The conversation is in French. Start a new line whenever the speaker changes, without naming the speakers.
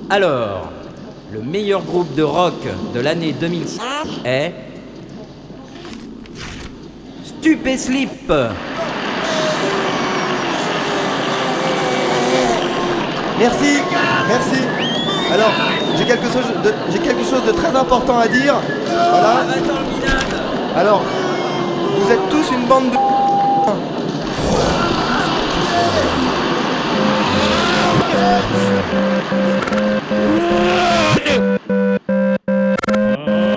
Alors, le meilleur groupe de rock de l'année 2006 est Stupéslip.
Merci, merci. Alors, j'ai quelque chose de très important à dire. Voilà. Alors, vous êtes tous une bande de...